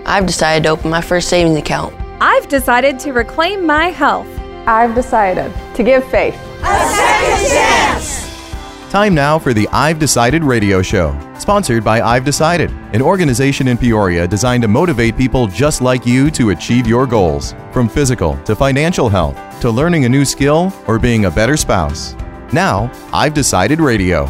I've decided to open my first savings account. I've decided to reclaim my health. I've decided to give faith a second chance. Time now for the I've Decided radio show, sponsored by I've Decided, an organization in Peoria designed to motivate people just like you to achieve your goals, from physical to financial health, to learning a new skill or being a better spouse. Now, I've Decided radio.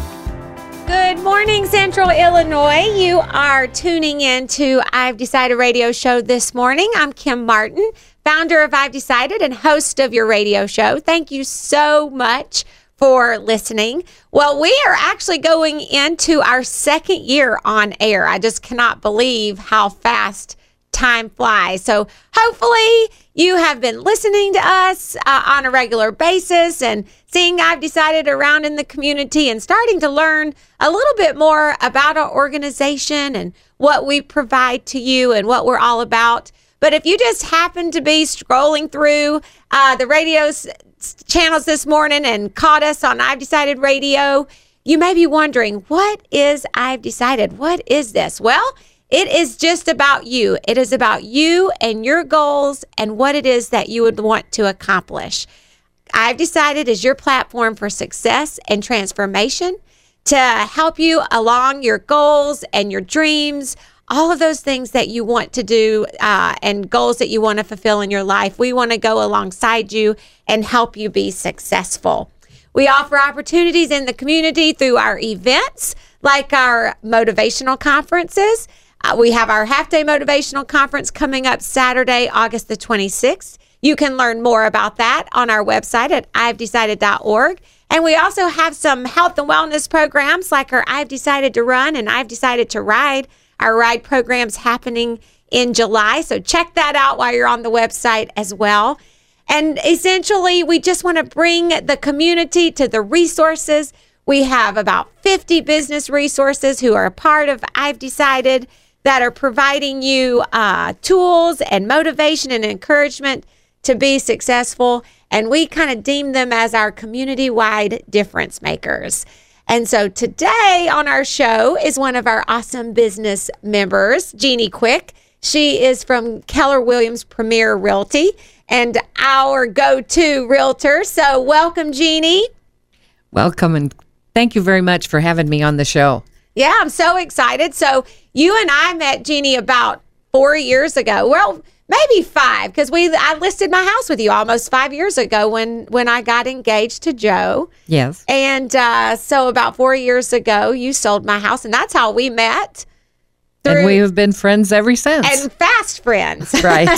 Good morning, Central Illinois. You are tuning in to I've Decided radio show this morning. I'm Kim Martin, founder of I've Decided and host of your radio show. Thank you so much for listening. Well, we are actually going into our second year on air. I just cannot believe how fast time flies. So hopefully you have been listening to us on a regular basis and seeing I've Decided around in the community and starting to learn a little bit more about our organization and what we provide to you and what we're all about. But if you just happen to be scrolling through the radio channels this morning and caught us on I've Decided radio, you may be wondering, what is I've Decided? What is this? Well, it is just about you. It is about you and your goals and what it is that you would want to accomplish. I've Decided is your platform for success and transformation to help you along your goals and your dreams, all of those things that you want to do and goals that you want to fulfill in your life. We want to go alongside you and help you be successful. We offer opportunities in the community through our events, like our motivational conferences. We have our half-day motivational conference coming up Saturday, August the 26th. You can learn more about that on our website at ivedecided.org. And we also have some health and wellness programs like our I've Decided to Run and I've Decided to Ride. Our ride program's happening in July, so check that out while you're on the website as well. And essentially, we just want to bring the community to the resources. We have about 50 business resources who are a part of I've Decided that are providing you tools and motivation and encouragement to be successful. And we kind of deem them as our community-wide difference makers. And so today on our show is one of our awesome business members, Jeannie Quick. She is from Keller Williams Premier Realty and our go-to realtor. So welcome, Jeannie. Welcome, and thank you very much for having me on the show. Yeah, I'm so excited. So you and I met, Jeannie, about 4 years ago. Well, maybe 5, because I listed my house with you almost 5 years ago when I got engaged to Joe. Yes. And so about 4 years ago, you sold my house, and that's how we met. And we have been friends ever since. And fast friends. Right.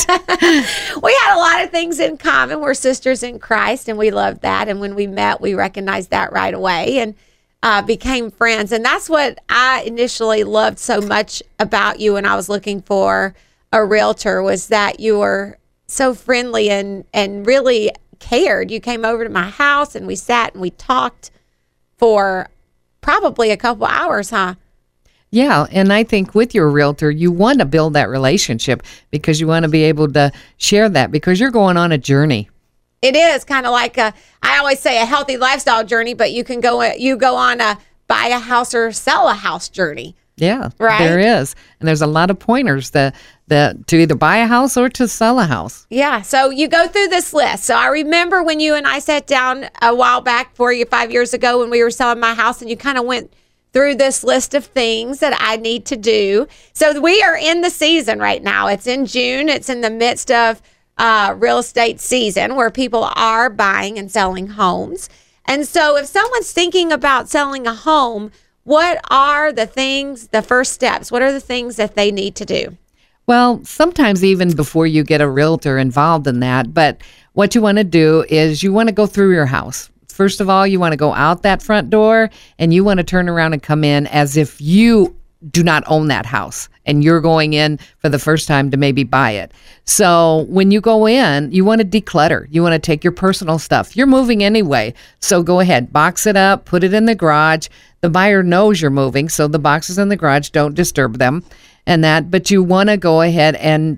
We had a lot of things in common. We're sisters in Christ, and we loved that. And when we met, we recognized that right away and became friends. And that's what I initially loved so much about you when I was looking for a realtor, was that you were so friendly and really cared. You came over to my house and we sat and we talked for probably a couple hours, huh? Yeah, and I think with your realtor, you want to build that relationship because you want to be able to share that because you're going on a journey. It is kind of like I always say a healthy lifestyle journey, but you go on a buy a house or sell a house journey. Yeah, right. There is. And there's a lot of pointers that to either buy a house or to sell a house. Yeah, so you go through this list. So I remember when you and I sat down a while back 5 years ago when we were selling my house, and you kind of went through this list of things that I need to do. So we are in the season right now. It's in June. It's in the midst of real estate season where people are buying and selling homes. And so if someone's thinking about selling a home, what are the first steps? What are the things that they need to do? Well, sometimes even before you get a realtor involved in that, but what you want to do is you want to go through your house. First of all, you want to go out that front door and you want to turn around and come in as if you do not own that house and you're going in for the first time to maybe buy it. So when you go in, you want to declutter. You want to take your personal stuff. You're moving anyway. So go ahead, box it up, put it in the garage. The buyer knows you're moving, so the boxes in the garage, don't disturb them and that. But you want to go ahead and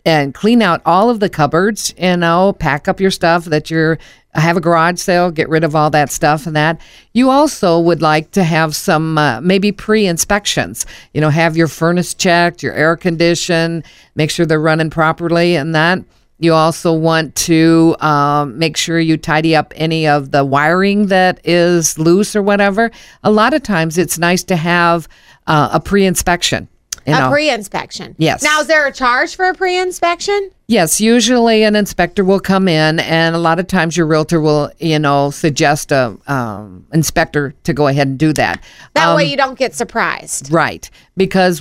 and clean out all of the cupboards, pack up your stuff that have a garage sale, get rid of all that stuff and that. You also would like to have some maybe pre-inspections, have your furnace checked, your air conditioned, make sure they're running properly and that. You also want to make sure you tidy up any of the wiring that is loose or whatever. A lot of times it's nice to have a pre-inspection. A pre-inspection. Yes. Now, is there a charge for a pre-inspection? Yes. Usually an inspector will come in, and a lot of times your realtor will, suggest a inspector to go ahead and do that. That way you don't get surprised. Right. Because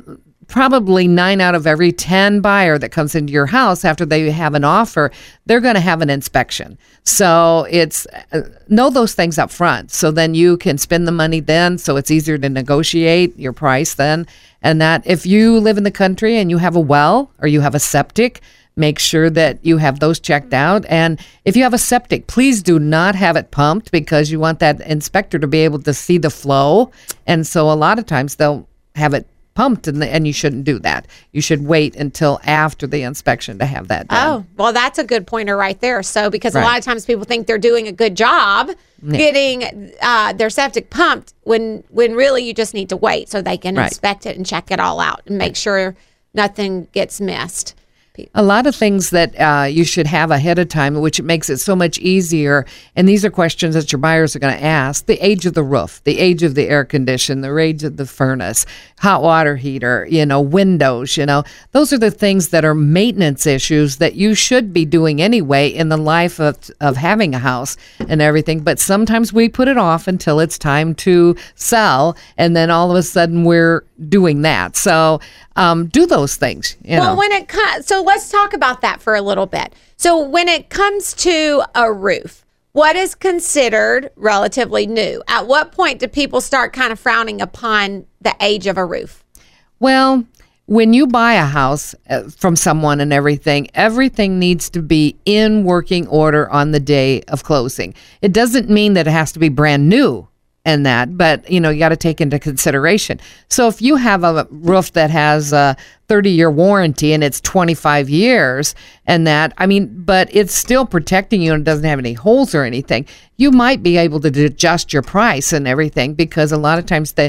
probably 9 out of every 10 buyer that comes into your house after they have an offer, they're going to have an inspection. So it's know those things up front. So then you can spend the money then. So it's easier to negotiate your price then. And that if you live in the country and you have a well or you have a septic, make sure that you have those checked out. And if you have a septic, please do not have it pumped because you want that inspector to be able to see the flow. And so a lot of times they'll have it pumped, and you shouldn't do that. You should wait until after the inspection to have that done. Oh, well, that's a good pointer right there. So, because a lot of times people think they're doing a good job getting their septic pumped when really you just need to wait so they can inspect it and check it all out and make sure nothing gets missed. A lot of things that you should have ahead of time, which makes it so much easier. And these are questions that your buyers are going to ask. The age of the roof, the age of the air condition, the age of the furnace, hot water heater, windows, those are the things that are maintenance issues that you should be doing anyway in the life of having a house and everything. But sometimes we put it off until it's time to sell. And then all of a sudden we're doing that. So do those things. Well, when it comes, so let's talk about that for a little bit. So when it comes to a roof, what is considered relatively new? At what point do people start kind of frowning upon the age of a roof? Well, when you buy a house from someone and everything needs to be in working order on the day of closing. It doesn't mean that it has to be brand new. And that, but you got to take into consideration. So if you have a roof that has a 30-year warranty and it's 25 years and that, but it's still protecting you and it doesn't have any holes or anything, you might be able to adjust your price and everything because a lot of times they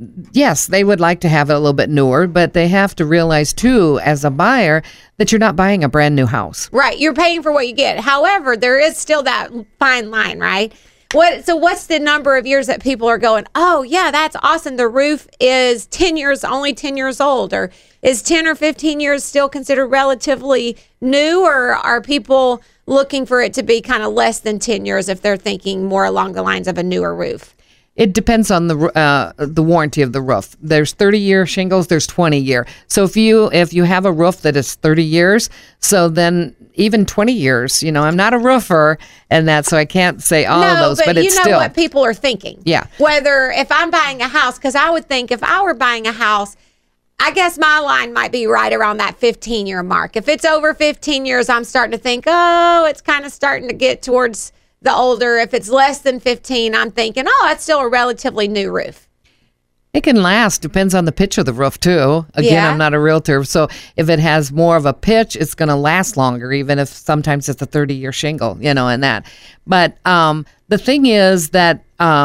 would like to have it a little bit newer, but they have to realize too, as a buyer, that you're not buying a brand new house. Right. You're paying for what you get. However, there is still that fine line, right? So what's the number of years that people are going, oh, yeah, that's awesome. The roof is only 10 years old, or is 10 or 15 years still considered relatively new, or are people looking for it to be kind of less than 10 years if they're thinking more along the lines of a newer roof? It depends on the warranty of the roof. There's 30-year shingles, there's 20-year. So if you have a roof that is 30 years, so then even 20 years, I'm not a roofer and that, so I can't say all of those, but it's still. You know what people are thinking. Yeah. Whether if I'm buying a house, because I would think if I were buying a house, I guess my line might be right around that 15-year mark. If it's over 15 years, I'm starting to think, it's kind of starting to get towards the older. If it's less than 15, I'm thinking, it's still a relatively new roof. It can last, depends on the pitch of the roof too. Again, I'm not a realtor, so if it has more of a pitch, it's going to last longer, even if sometimes it's a 30-year shingle, and that. But the thing is that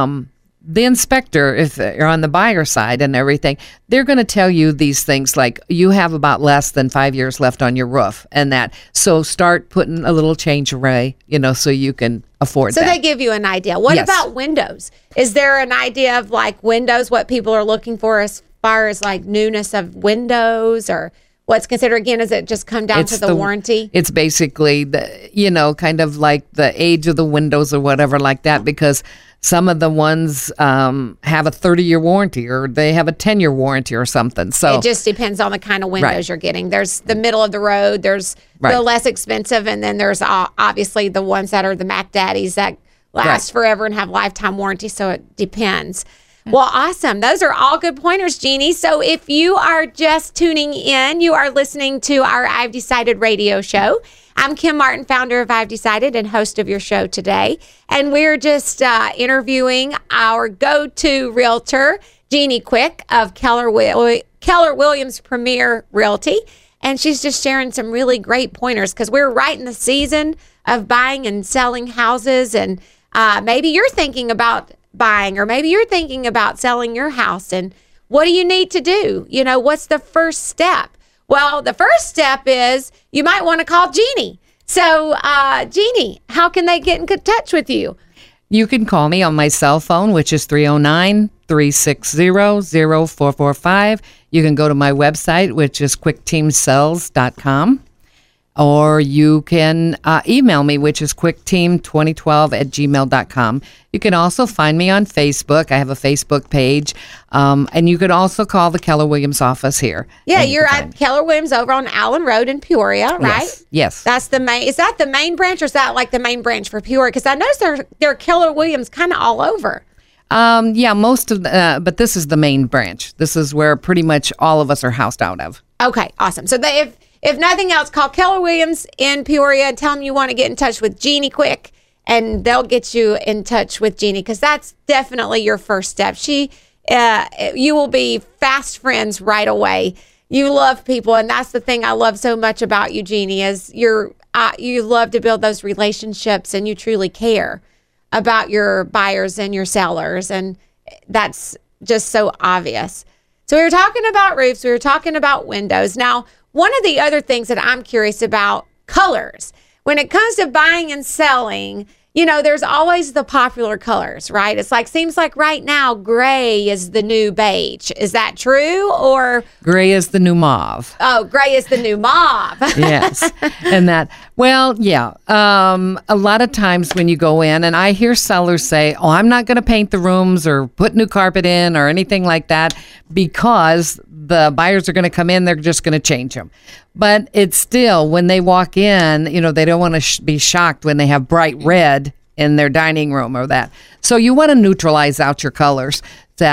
the inspector, if you're on the buyer side and everything, they're going to tell you these things like you have about less than 5 years left on your roof and that. So start putting a little change away, so you can afford that. So they give you an idea. What about windows? Is there an idea of like windows, what people are looking for as far as like newness of windows, or what's considered, again, does it just come down to the warranty? It's basically kind of like the age of the windows or whatever like that, because some of the ones have a 30-year warranty or they have a 10-year warranty or something. So it just depends on the kind of windows you're getting. There's the middle of the road, there's the less expensive, and then there's obviously the ones that are the Mac Daddies that last forever and have lifetime warranty. So it depends. Well, awesome. Those are all good pointers, Jeannie. So if you are just tuning in, you are listening to our I've Decided radio show. I'm Kim Martin, founder of I've Decided and host of your show today. And we're just interviewing our go-to realtor, Jeannie Quick of Keller Williams Premier Realty. And she's just sharing some really great pointers because we're right in the season of buying and selling houses. And maybe you're thinking about buying, or maybe you're thinking about selling your house. And what do you need to do? You know, what's the first step? Well, the first step is you might want to call Jeannie. So, Jeannie, how can they get in touch with you? You can call me on my cell phone, which is 309-360-0445. You can go to my website, which is quickteamsells.com. Or you can email me, which is quickteam2012@gmail.com. You can also find me on Facebook. I have a Facebook page. And you could also call the Keller Williams office here. Yeah, you're at Keller Williams over on Allen Road in Peoria, right? Yes. That's the main. Is that the main branch, or is that like the main branch for Peoria? Because I noticed there are Keller Williams kind of all over. Yeah, most of but this is the main branch. This is where pretty much all of us are housed out of. Okay, awesome. So if nothing else, call Keller Williams in Peoria and tell them you want to get in touch with Jeannie quick, and they'll get you in touch with Jeannie, because that's definitely your first step. You will be fast friends right away. You love people, and that's the thing I love so much about you, Jeannie, is you love to build those relationships, and you truly care about your buyers and your sellers, and that's just so obvious. So we were talking about roofs, we were talking about windows. Now, one of the other things that I'm curious about, colors. When it comes to buying and selling, you know, there's always the popular colors, right? It's like, seems like right now, gray is the new beige. Is that true? Or gray is the new mauve. Oh, gray is the new mauve. Yes. And well, yeah. A lot of times when you go in, and I hear sellers say, oh, I'm not going to paint the rooms or put new carpet in or anything like that, because the buyers are going to come in, they're just going to change them. But it's still, when they walk in, you know, they don't want to be shocked when they have bright red in their dining room or that. So you want to neutralize out your colors,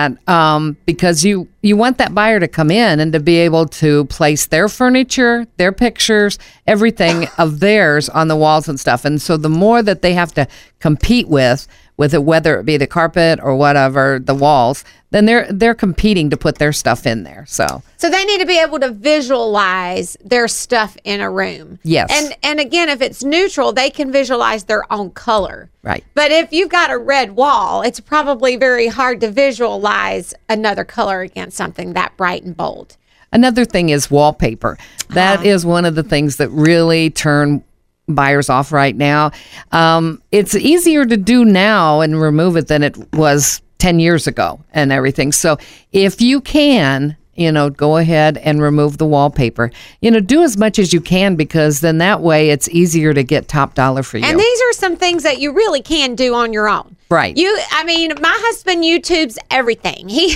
because you want that buyer to come in and to be able to place their furniture, their pictures, everything of theirs on the walls and stuff. And so the more that they have to compete with it, whether it be the carpet or whatever, the walls, then they're competing to put their stuff in there. So they need to be able to visualize their stuff in a room. Yes. And again, if it's neutral, they can visualize their own color. Right. But if you've got a red wall, it's probably very hard to visualize another color against something that bright and bold. Another thing is wallpaper. That is one of the things that really turn buyers off right now. It's easier to do now and remove it than it was 10 years ago and everything. So if you can, you know, go ahead and remove the wallpaper. You know, do as much as you can, because then that way it's easier to get top dollar for you. And these are some things that you really can do on your own. Right. My husband YouTubes everything. He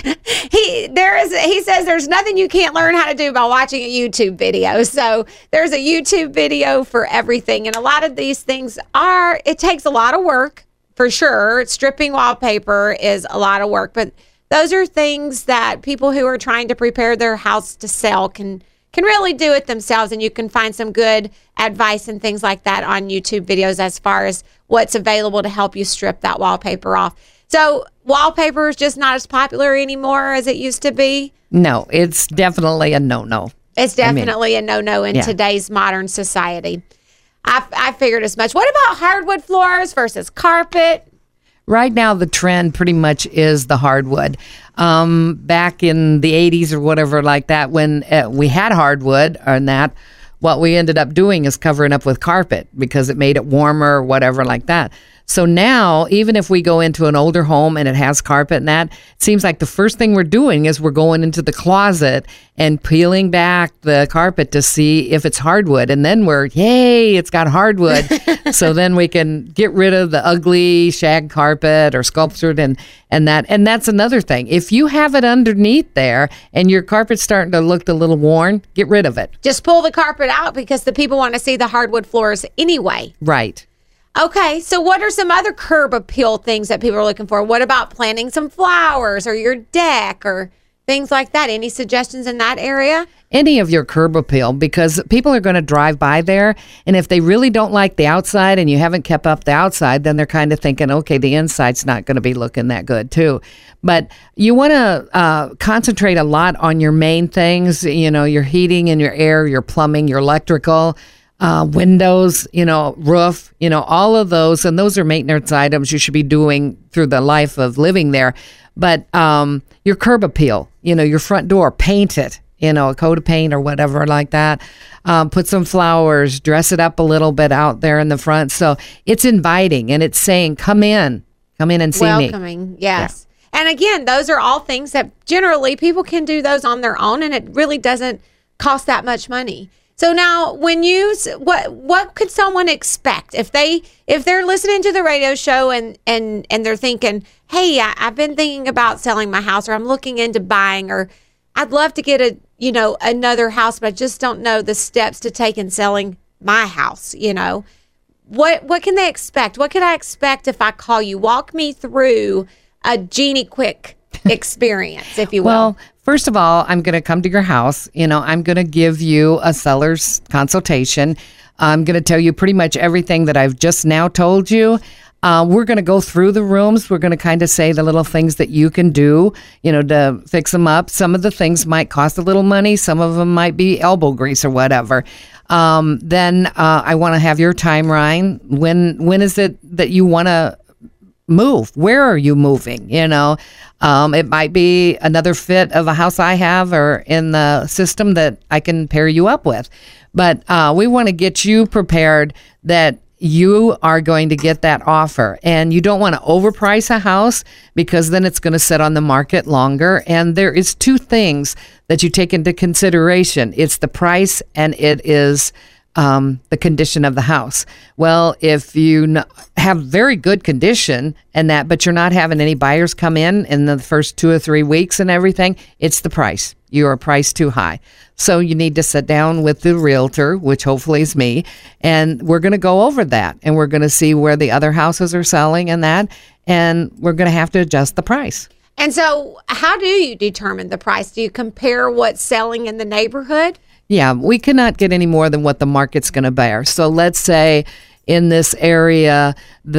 says there's nothing you can't learn how to do by watching a YouTube video. So there's a YouTube video for everything. And a lot of these things it takes a lot of work, for sure. Stripping wallpaper is a lot of work, but those are things that people who are trying to prepare their house to sell can really do it themselves, and you can find some good advice and things like that on YouTube videos as far as what's available to help you strip that wallpaper off. So wallpaper is just not as popular anymore as it used to be? No, it's definitely a no-no. It's definitely a no-no in today's modern society. I figured as much. What about hardwood floors versus carpet? Right now, the trend pretty much is the hardwood. Back in the 80s or whatever like that, when we had hardwood and that, what we ended up doing is covering up with carpet because it made it warmer or whatever like that. So now, even if we go into an older home and it has carpet and that, it seems like the first thing we're doing is we're going into the closet and peeling back the carpet to see if it's hardwood. And then yay, it's got hardwood. So then we can get rid of the ugly shag carpet or sculptured and that. And that's another thing. If you have it underneath there and your carpet's starting to look a little worn, get rid of it. Just pull the carpet out because the people want to see the hardwood floors anyway. Right. Okay, so what are some other curb appeal things that people are looking for? What about planting some flowers or your deck or things like that. Any suggestions in that area? Any of your curb appeal, because people are going to drive by there, and if they really don't like the outside and you haven't kept up the outside, then they're kind of thinking, okay, the inside's not going to be looking that good too. But you want to concentrate a lot on your main things, your heating and your air, your plumbing, your electrical, windows, roof, all of those. And those are maintenance items you should be doing through the life of living there. But your curb appeal, your front door, paint it. A coat of paint or whatever like that. Put some flowers, dress it up a little bit out there in the front. So it's inviting and it's saying, come in and see me. Welcoming, yes. Yeah. And again, those are all things that generally people can do those on their own, and it really doesn't cost that much money. So now, when what could someone expect if they're listening to the radio show and they're thinking, hey, I've been thinking about selling my house, or I'm looking into buying, or I'd love to get another house, but I just don't know the steps to take in selling my house. What can they expect? What can I expect if I call you? Walk me through a Jeannie Quick experience, if you will. Well, first of all, I'm going to come to your house. I'm going to give you a seller's consultation. I'm going to tell you pretty much everything that I've just now told you. We're going to go through the rooms. We're going to kind of say the little things that you can do, to fix them up. Some of the things might cost a little money. Some of them might be elbow grease or whatever. Then I want to have your timeline. When is it that you want to move? Where are you moving? It might be another fit of a house I have or in the system that I can pair you up with. But we want to get you prepared that you are going to get that offer, and you don't want to overprice a house because then it's going to sit on the market longer. And there is two things that you take into consideration. It's the price and it is the condition of the house. Well, if you have very good condition but you're not having any buyers come in the first 2 or 3 weeks and everything, it's the price. You are priced too high. So you need to sit down with the realtor, which hopefully is me, and we're going to go over that, and we're going to see where the other houses are selling and we're going to have to adjust the price. And so how do you determine the price? Do you compare what's selling in the neighborhood? Yeah, we cannot get any more than what the market's going to bear. So let's say in this area,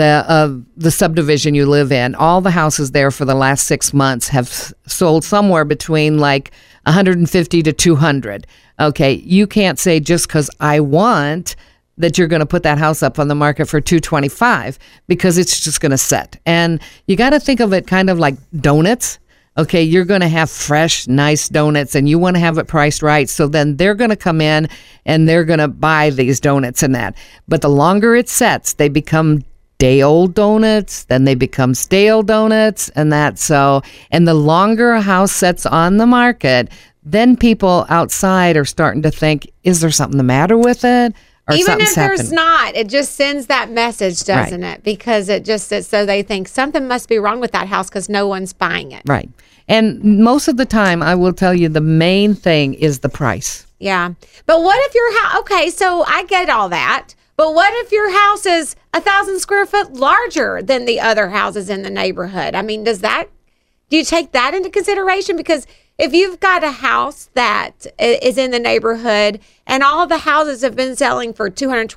the subdivision you live in, all the houses there for the last 6 months have sold somewhere between like 150 to 200. Okay, you can't say just because I want that you're going to put that house up on the market for 225 because it's just going to set. And you got to think of it kind of like donuts. Okay, you're going to have fresh, nice donuts, and you want to have it priced right. So then they're going to come in and they're going to buy these donuts and that. But the longer it sets, they become day-old donuts, then they become stale donuts and that. So, and the longer a house sets on the market, then people outside are starting to think, is there something the matter with it? Or even if there's happened? not, it just sends that message, doesn't Right. it? Because it just so they think something must be wrong with that house because no one's buying it. Right. And most of the time, I will tell you the main thing is the price. Yeah. But what if your house, okay, so I get all that. But what if your house is 1,000 square foot larger than the other houses in the neighborhood? I mean, do you take that into consideration? Because if you've got a house that is in the neighborhood and all the houses have been selling for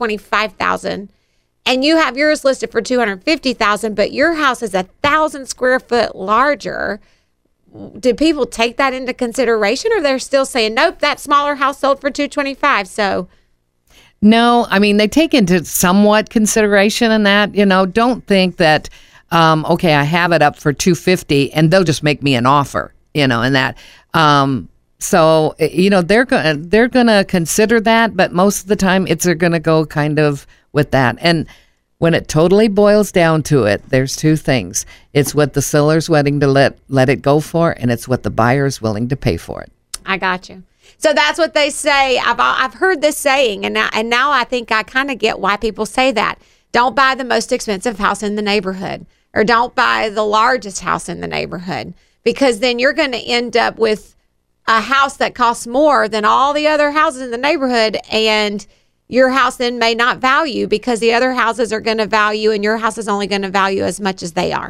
$225,000 and you have yours listed for $250,000, but your house is 1,000 square foot larger, do people take that into consideration, or they're still saying, nope, that smaller house sold for $225,000? So no, I mean, they take into somewhat consideration in that, don't think that, okay, I have it up for $250 and they'll just make me an offer, and that. So, they're going to consider that, but most of the time they're going to go kind of with that. And when it totally boils down to it, there's two things. It's what the seller's willing to let it go for, and it's what the buyer's willing to pay for it. I got you. So that's what they say. I've heard this saying, and now I think I kind of get why people say that. Don't buy the most expensive house in the neighborhood, or don't buy the largest house in the neighborhood, because then you're going to end up with a house that costs more than all the other houses in the neighborhood, and your house then may not value because the other houses are going to value, and your house is only going to value as much as they are.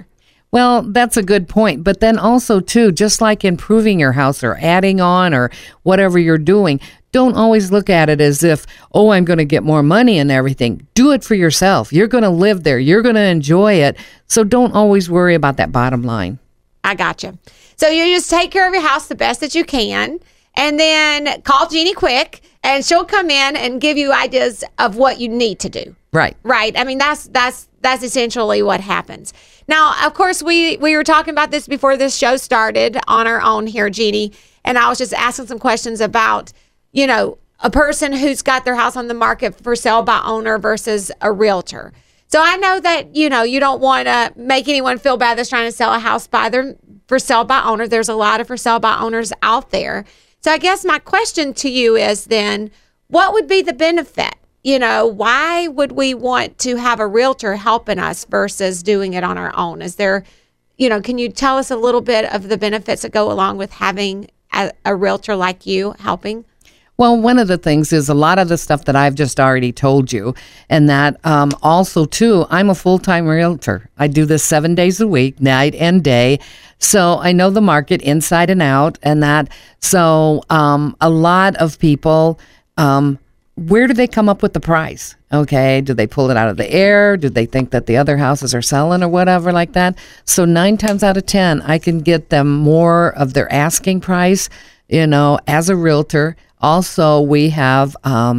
Well, that's a good point. But then also, too, just like improving your house or adding on or whatever you're doing, don't always look at it as if, oh, I'm going to get more money and everything. Do it for yourself. You're going to live there. You're going to enjoy it. So don't always worry about that bottom line. I gotcha. So you just take care of your house the best that you can, and then call Jeannie Quick, and she'll come in and give you ideas of what you need to do. Right. Right. I mean, that's essentially what happens. Now, of course, we were talking about this before this show started on our own here, Jeannie, and I was just asking some questions about, you know, a person who's got their house on the market for sale by owner versus a realtor. So I know that, you know, you don't want to make anyone feel bad that's trying to sell a house for sale by owner. There's a lot of for sale by owners out there. So I guess my question to you is then, what would be the benefit? You know, why would we want to have a realtor helping us versus doing it on our own? Is there, you know, can you tell us a little bit of the benefits that go along with having a realtor like you helping? Well, one of the things is a lot of the stuff that I've just already told you, and that also, too, I'm a full-time realtor. I do this 7 days a week, night and day, so I know the market inside and out, and that, so a lot of people, where do they come up with the price? Okay, do they pull it out of the air? Do they think that the other houses are selling or whatever like that? So 9 times out of 10, I can get them more of their asking price, you know, as a realtor. Also, we have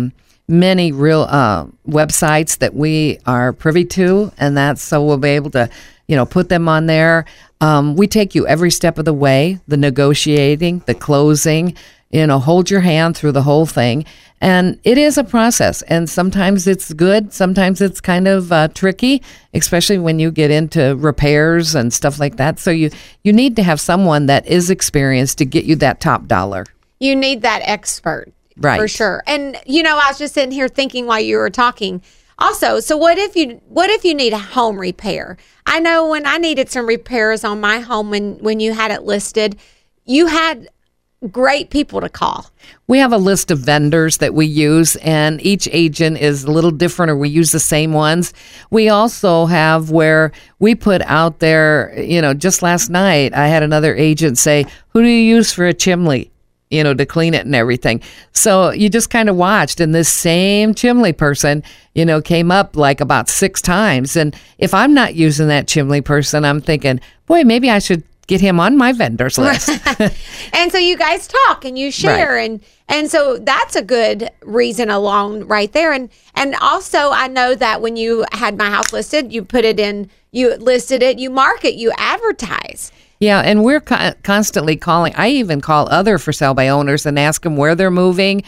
many real websites that we are privy to, and that's so we'll be able to, you know, put them on there. We take you every step of the way, the negotiating, the closing, you know, hold your hand through the whole thing. And it is a process, and sometimes it's good, sometimes it's kind of tricky, especially when you get into repairs and stuff like that. So you need to have someone that is experienced to get you that top dollar. You need that expert, right? For sure. And you know, I was just sitting here thinking while you were talking. Also, so what if you need a home repair? I know when I needed some repairs on my home when you had it listed, you had great people to call. We have a list of vendors that we use, and each agent is a little different, or we use the same ones. We also have where we put out there, you know, just last night, I had another agent say, who do you use for a chimney? You know, to clean it and everything. So you just kind of watched, and this same chimney person, you know, came up like about 6 times. And if I'm not using that chimney person, I'm thinking, boy, maybe I should get him on my vendors list. And so you guys talk and you share, right. and so that's a good reason alone right there. And also I know that when you had my house listed, you put it in, you listed it, you market, you advertise. Yeah, and we're constantly calling. I even call other for sale by owners and ask them where they're moving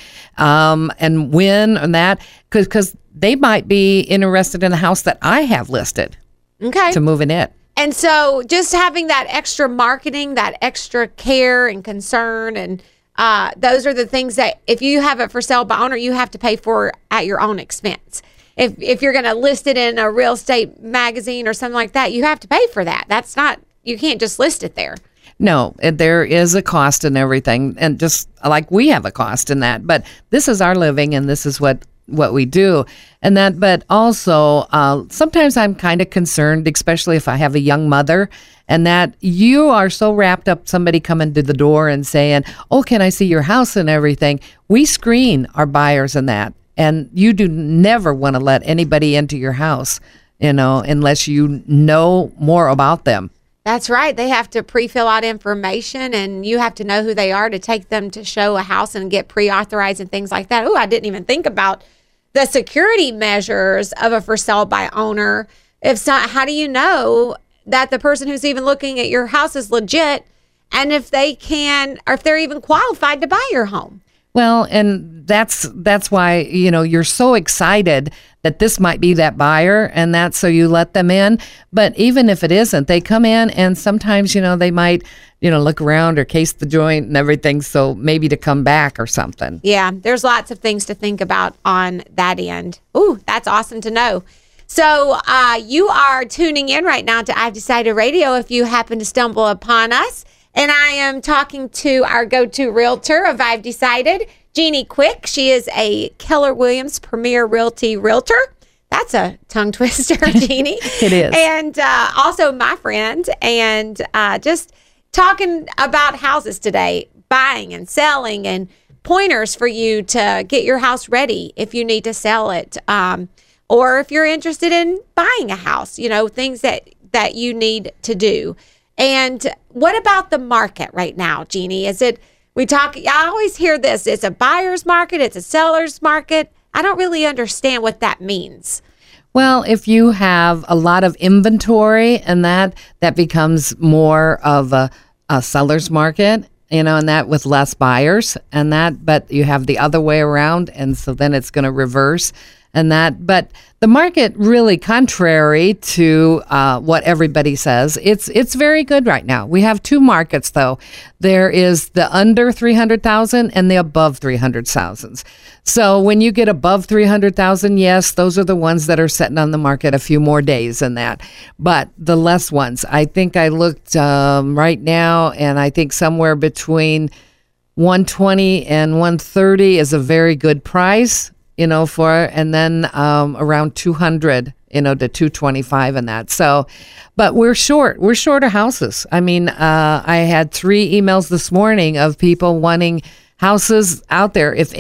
and when and that, because they might be interested in the house that I have listed to move in it. And so just having that extra marketing, that extra care and concern, and those are the things that if you have it for sale by owner, you have to pay for at your own expense. If you're going to list it in a real estate magazine or something like that, you have to pay for that. That's not, you can't just list it there. No, there is a cost and everything, and just like we have a cost in that. But this is our living, and this is what we do. And that, but also sometimes I'm kind of concerned, especially if I have a young mother, and that you are so wrapped up, somebody coming to the door and saying, oh, can I see your house and everything? We screen our buyers in that. And you do never want to let anybody into your house, you know, unless you know more about them. That's right. They have to pre-fill out information, and you have to know who they are to take them to show a house and get pre-authorized and things like that. Oh, I didn't even think about the security measures of a for sale by owner. If not, how do you know that the person who's even looking at your house is legit, and if they can, or if they're even qualified to buy your home? Well, and that's why, you know, you're so excited that this might be that buyer, and that's so you let them in. But even if it isn't, they come in, and sometimes, you know, they might, you know, look around or case the joint and everything, so maybe to come back or something. Yeah, there's lots of things to think about on that end. Ooh, that's awesome to know. So you are tuning in right now to I've Decided Radio if you happen to stumble upon us. And I am talking to our go-to realtor of I've Decided, Jeannie Quick. She is a Keller Williams Premier Realty Realtor. That's a tongue twister, Jeannie. It is. And also my friend, and just talking about houses today, buying and selling, and pointers for you to get your house ready if you need to sell it, or if you're interested in buying a house, things that you need to do. And what about the market right now, Jeannie? I always hear this, it's a buyer's market, it's a seller's market. I don't really understand what that means. Well, if you have a lot of inventory, and that becomes more of a seller's market, and that with less buyers, but you have the other way around, and so then it's going to reverse. But the market, really, contrary to what everybody says, it's very good right now. We have two markets, though. There is the under 300,000 and the above 300,000. So when you get above 300,000, yes, those are the ones that are sitting on the market a few more days than that. But the less ones, I think I looked right now, and I think somewhere between 120 and 130 is a very good price. And then around 200, to 225 and that. So, but we're short of houses. I mean, I had 3 emails this morning of people wanting houses out there. If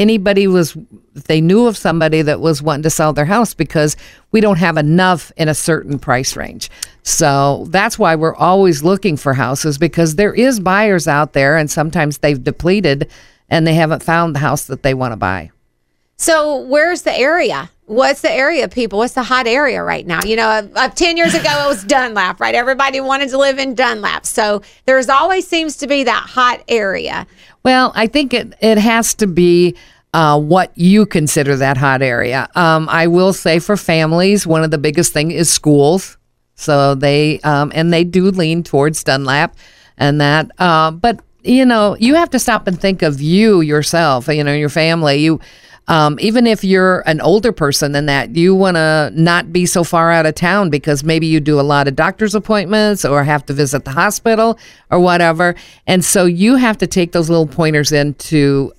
they knew of somebody that was wanting to sell their house, because we don't have enough in a certain price range. So that's why we're always looking for houses, because there is buyers out there, and sometimes they've depleted and they haven't found the house that they want to buy. So where's the area? What's the area, people? What's the hot area right now? 10 years ago, it was Dunlap, right? Everybody wanted to live in Dunlap. So there's always seems to be that hot area. Well, I think it has to be what you consider that hot area. I will say for families, one of the biggest thing is schools. So they do lean towards Dunlap and that. But, you have to stop and think of you yourself, your family. Even if you're an older person than that, you want to not be so far out of town, because maybe you do a lot of doctor's appointments or have to visit the hospital or whatever. And so you have to take those little pointers into,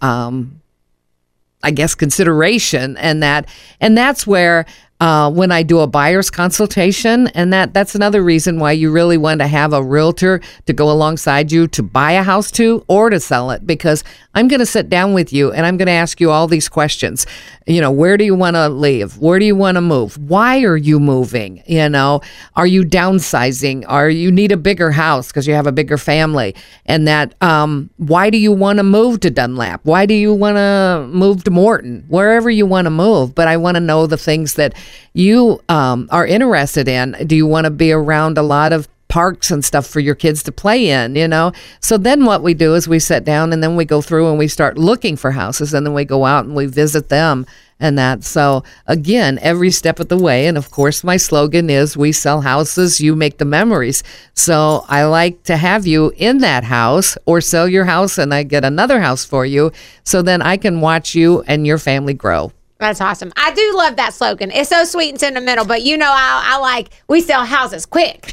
consideration, and that's where when I do a buyer's consultation, and that's another reason why you really want to have a realtor to go alongside you to buy a house to or to sell it, because I'm going to sit down with you and I'm going to ask you all these questions. Where do you want to live? Where do you want to move? Why are you moving? Are you downsizing? You need a bigger house because you have a bigger family? And why do you want to move to Dunlap? Why do you want to move to Morton? Wherever you want to move. But I want to know the things that you are interested in. Do you want to be around a lot of parks and stuff for your kids to play in, So then what we do is we sit down and then we go through and we start looking for houses, and then we go out and we visit them and that. So again, every step of the way. And of course, my slogan is, we sell houses, you make the memories. So I like to have you in that house, or sell your house and I get another house for you. So then I can watch you and your family grow. That's awesome. I do love that slogan. It's so sweet and sentimental, but I like, we sell houses quick.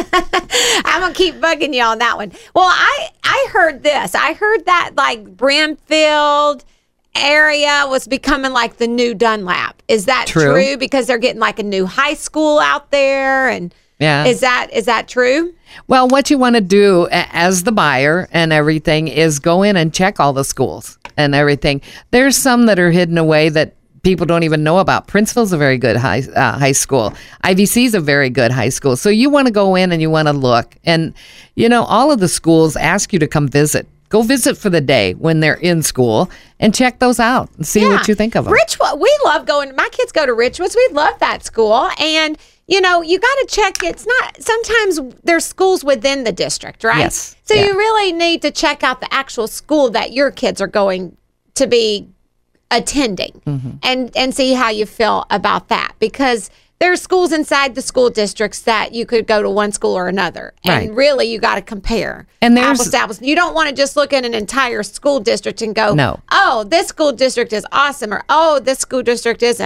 I'm going to keep bugging you on that one. Well, I heard this. I heard that like Brimfield area was becoming like the new Dunlap. Is that true? Because they're getting like a new high school out there, and yeah. Is that true? Well, what you want to do as the buyer and everything is go in and check all the schools and everything. There's some that are hidden away that people don't even know about. Princeville's a very good high school. IVC's a very good high school. So you want to go in and you want to look. And, all of the schools ask you to come visit. Go visit for the day when they're in school and check those out and see what you think of them. Richwood, we love going. My kids go to Richwoods. We love that school. And, you got to check. It's not, sometimes there's schools within the district, right? Yes. So you really need to check out the actual school that your kids are going to be attending, and see how you feel about that, because there's schools inside the school districts that you could go to one school or another, and really you got to compare and there's apples to apples. You don't want to just look at an entire school district and go, no, oh, this school district is awesome, or oh, this school district isn't.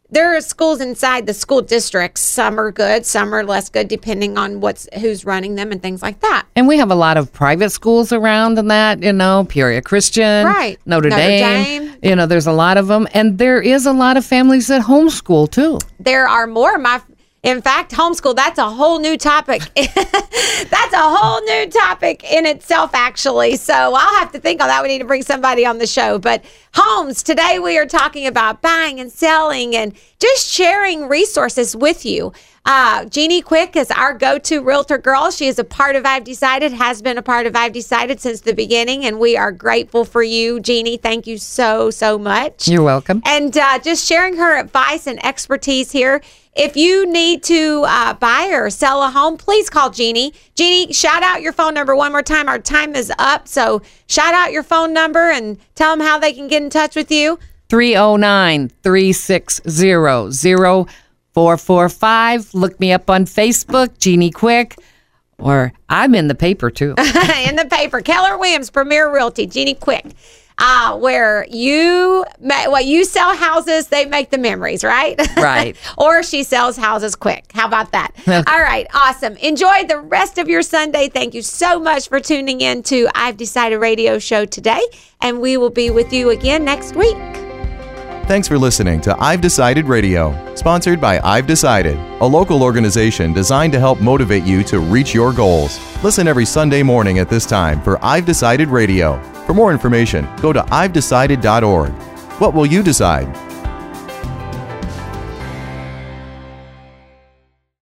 there are schools inside the school districts. Some are good, some are less good, depending on who's running them and things like that. And we have a lot of private schools around and that, Peoria Christian, right? Notre Dame. There's a lot of them. And there is a lot of families that homeschool, too. There are more. In fact, homeschool, that's a whole new topic. That's a whole new topic in itself, actually. So I'll have to think on that. We need to bring somebody on the show. But homes, today we are talking about buying and selling and just sharing resources with you. Jeannie Quick is our go-to realtor girl. She is a part of I've Decided, has been a part of I've Decided since the beginning, and we are grateful for you, Jeannie. Thank you so, so much. You're welcome. And just sharing her advice and expertise here. If you need to buy or sell a home, please call Jeannie. Jeannie, shout out your phone number one more time. Our time is up, so shout out your phone number and tell them how they can get in touch with you. 309-360-0445. Look me up on Facebook, Jeannie Quick, or I'm in the paper, too. In the paper. Keller Williams, Premier Realty, Jeannie Quick. Where you sell houses, they make the memories, right? Right. Or she sells houses quick. How about that? All right. Awesome. Enjoy the rest of your Sunday. Thank you so much for tuning in to I've Decided radio show today. And we will be with you again next week. Thanks for listening to I've Decided Radio, sponsored by I've Decided, a local organization designed to help motivate you to reach your goals. Listen every Sunday morning at this time for I've Decided Radio. For more information, go to ivedecided.org. What will you decide?